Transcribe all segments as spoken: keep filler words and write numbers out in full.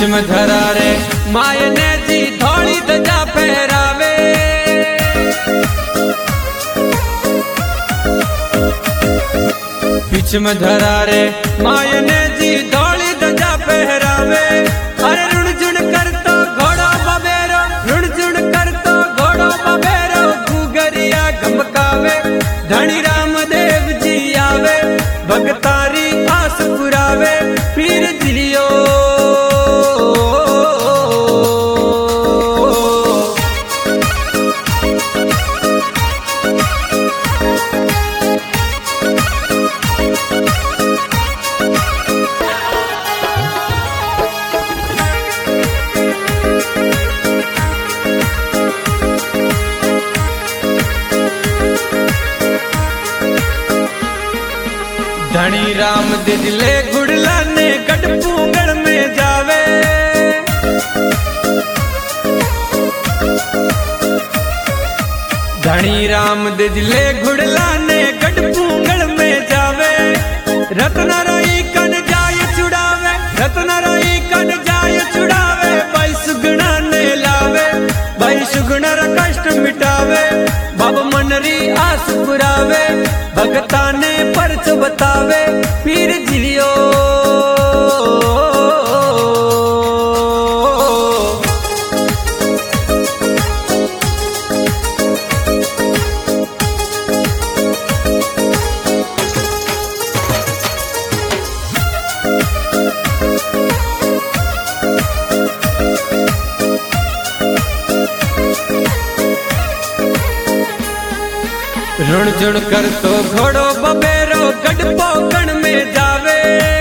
में धरा रे मायने जी थोड़ी दजा पहरावे। पीछ में धरा रे मायने जी थोड़ी दजा पहरावे। अरे रुण जुण करतो घोड़ो बबेरो, रुण जुण करतो घोड़ो बबेरो, गुगरिया गमकावे। धनी रामदेव जी आवे, भगतारी आस पुरावे। पीर जियो धनी राम दिजले गुड़ला ने गढ़पूंगड़ में जावे। धनी राम दिजले गुड़ला ने गढ़पूंगड़ में जावे। रत्नराई कन जाय चुड़ावे, रत्नराई कन जाय चुड़ावे। भाई सुगना ने लावे, भाई सुगना रा कष्ट मिटावे। बाबा मनरी आस पुरावे, भगता ने परच बतावे। पीर जियो रुण जुण कर तो घोड़ो बबेरो, गढ़पोकण में जावे।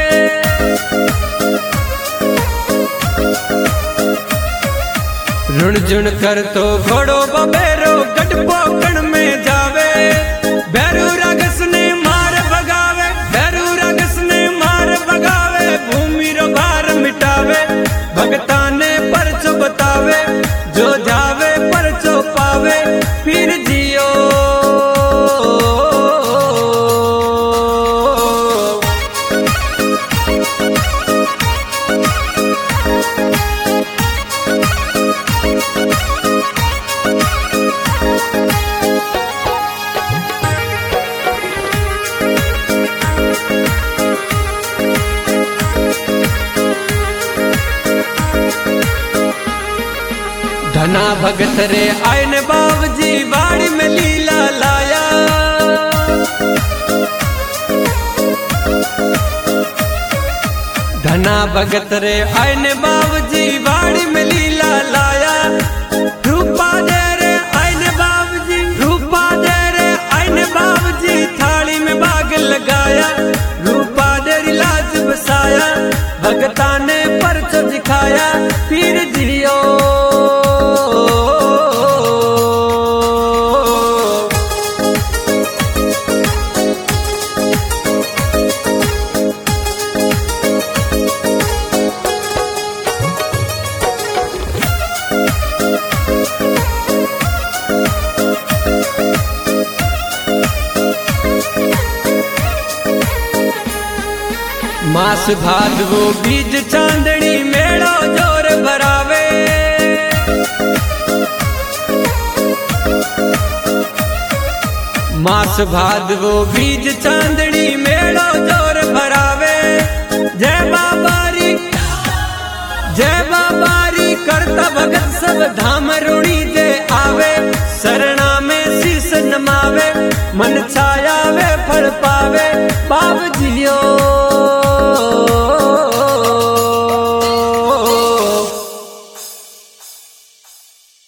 रुण जुण कर तो घोड़ो बबेरो, गढ़पोकण में जावे। भैरू रागस ने मार भगावे, भैरू रागस ने मार भगावे। भूमि रो भार मिटावे, भगता ने परचो बतावे। जो जावे परचो पावे। पीर जियो धना भगत रे आयन बाबजी बाड़ी में लीला लाया। धना भगत रे आयन बाबजी बाड़ी में लीला लाया। रूपा दे रे आयन बाबजी, रूपा दे रे आयन बाबजी, थाली में बाग लगाया। रूपा दे लाज बसाया, भगता ने परच दिखाया। पीर जियो मास भादवो बीज चांदनी मेड़ो जोर भरावे। मास भादवो बीज चांदनी मेड़ो जोर भरावे। जय बाबारी जय बाबारी करता भगत सब धाम रुणी जे आवे। शरणा में शीश नमावे, मन छायावे फल पावे। बाब जियो